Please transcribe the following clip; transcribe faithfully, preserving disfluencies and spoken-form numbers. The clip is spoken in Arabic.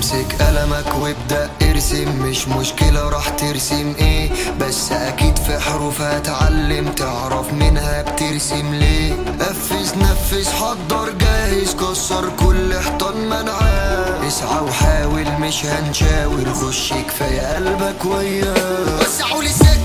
امسك قلمك وابدأ ارسم، مش مشكلة راح ترسم ايه، بس اكيد في حروف هتعلم تعرف منها بترسم ليه. قفز نفذ حضر جاهز، كسر كل حيطان منعاه، اسعى وحاول مش هنشاور، خش كفاية قلبك وياه. وسعوا لسانك